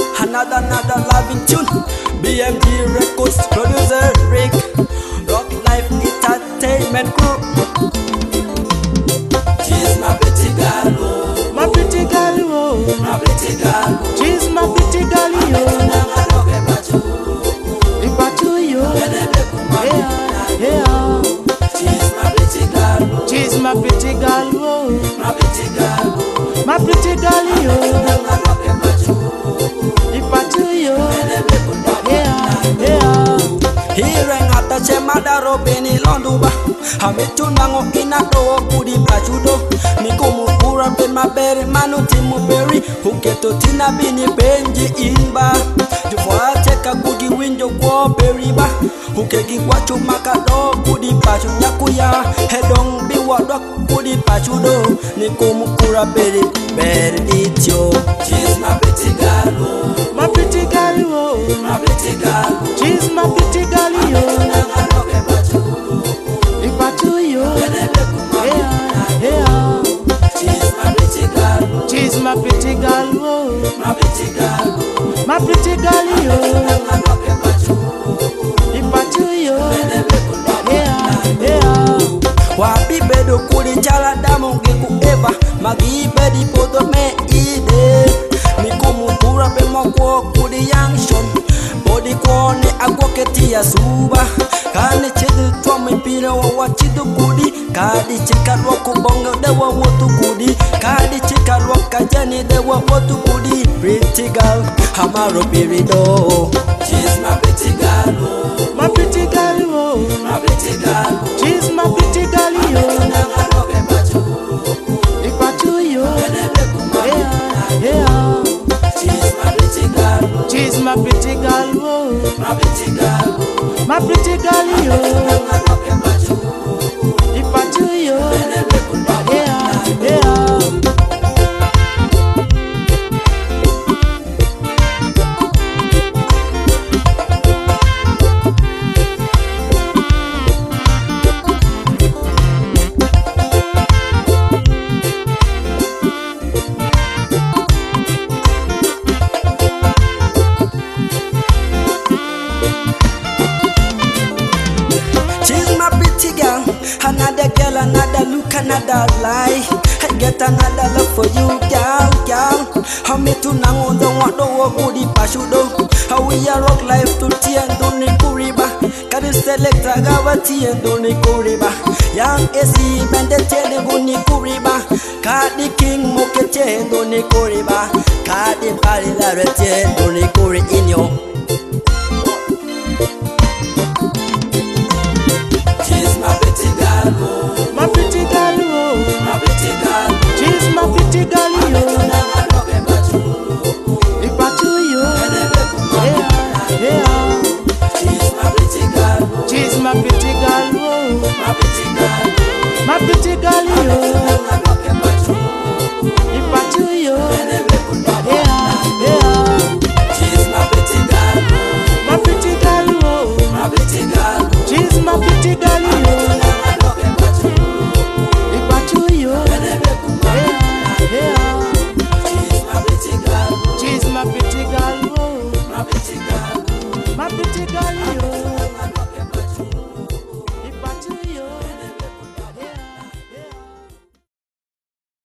Another loving tune. BMG Records producer Rick, Rock Life Entertainment Group. She's my pretty girl, oh. My pretty girl, oh. My pretty girl, oh. She's my pretty girl, She's my pretty girl, oh. She's my pretty girl, oh. My pretty girl, oh. My pretty girl, Hirengata chemada robeni londuba Hamitunango inato kudi pachudo Nikumukura ben maberi manu timuberi Huketo tina bini benji inba Jufuate kudi winjo kwa beriba Hukegi wachu makado kudi pachu nyakuya Hedong biwa dok kudi pachudo Nikumukura beri ityo. She's my pretty girl, oh. my pretty girl, oh. My pretty girl, oh. She's my pretty girl, She's my pretty girl, oh. She's my pretty girl, oh. My pretty girl, oh. My pretty girl, Wapi bedo kuri chala damu ngiku eva Magi bedi podo me ide Nikumukura pe mokwo kuri yangshan Bodi kwone agwaketi ya suba Kani chidu twame pira wa wachidu kudi Kadi chika roko bonga dewa wotu kudi Kadi chika roka jani dewa wotu kudi Pretty girl, hamaro birido. She's my pretty girl, oh. my pretty girl, oh. My pretty girl, oh. She's my pretty girl, She's my pretty girl, oh. She's my pretty girl, oh. My pretty girl, oh. My pretty girl, Another girl, another look, another lie. I get another love for you, girl. How me to nango don't want to walk with the pashudo. How we are rock life to tea and don't kuriba. Kadi select ragavati and don't kuriba. Young AC bandete guni kuriba. Kadi king mokete and don't kuriba. Kadi pari larete and don't kuri in your. my pretty girl, oh. My pretty girl, she's my pretty girl, she's my pretty girl, she's my pretty girl, oh. my pretty girl, my pretty girl, she's my pretty girl, my pretty girl, oh. my pretty girl, she's my pretty girl, she's my pretty girl, she's my pretty girl, oh. my pretty girl, my pretty girl,